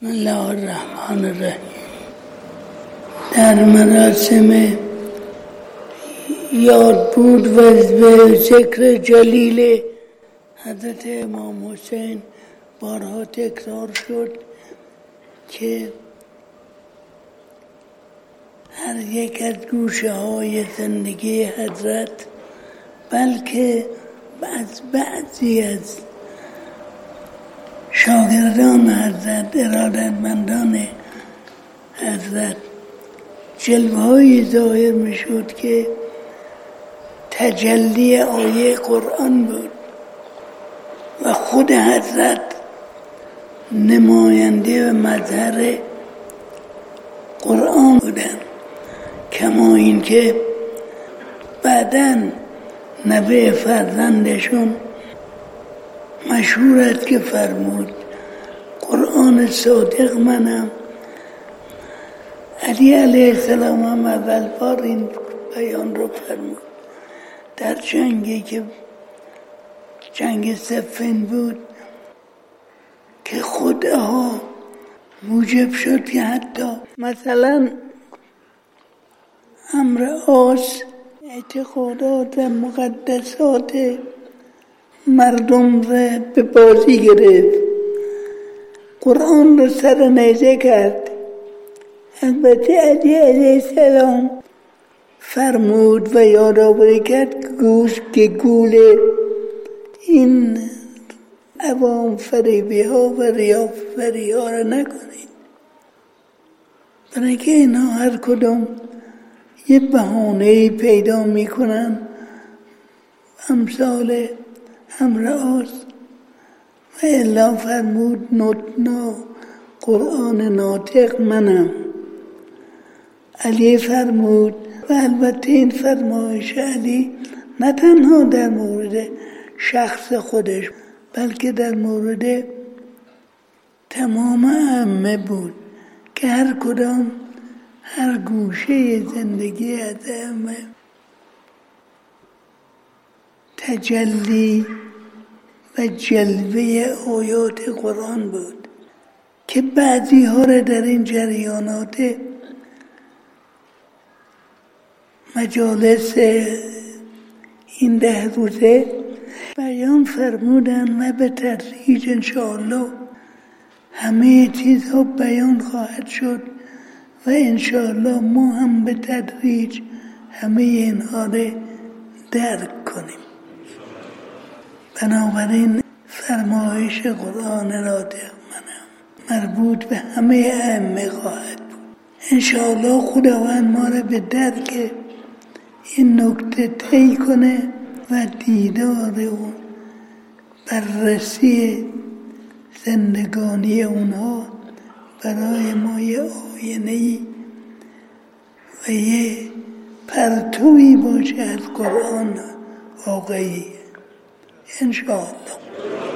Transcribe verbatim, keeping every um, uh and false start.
بسم الله الرحمن الرحیم. در مراسم یاد بود و ذکر جلیل حضرت امام حسین بارها تکرار شد که هر یک از گوشه های زندگی حضرت، بلکه از بعضی از شاگردان حضرت، ارادتمندان حضرت، جلوه‌هایی ظاهر می‌شد که تجلی آیه قرآن بود و خود حضرت نماینده و مظهر قرآن بودند. کما اینکه بعداً نوه فرزندشون مشهور است که فرمود قرآن صادق منم. علی علیه السلام هم اول بار این بیان رو فرمود در جنگی که جنگ صفین بود، که خودها موجب شد که حتی مثلا امر آس اعتقادات و مقدسات مردم را به بازی گرفت، قرآن رو سر نیزه کرد. البته علی علیه السلام فرمود و یادآوری کرد گوش که گول این عوام فریبی ها و ریافری ها را نکنید، برای که اینا هر کدام یه بهانه‌ای پیدا میکنن امثال امر آس. و الا فرمود نطنا قرآن ناطق منم. علی فرمود و البته این فرمایش علی نه تنها در مورد شخص خودش بلکه در مورد تمام ائمه بود که هر کدام هر گوشه زندگی از ائمه تجلی و جلوه آیات قرآن بود که بعضی ها را در این جریانات مجالس این ده روزه بیان فرمودن و به تدریج انشاءالله همه چیزها بیان خواهد شد و انشاءالله ما هم به تدریج همه اینها را درک کنیم. بنابراین فرمایش قرآن ناطق منم مربوط به همه ائمه خواهد بود. انشاءالله خداوند ما را به درک این نکته طی کنه و دیدار اون بررسی زندگانی اونها برای ما یه آینه‌ای و یه پرتویی باشه از قرآن واقعی انشاءالله.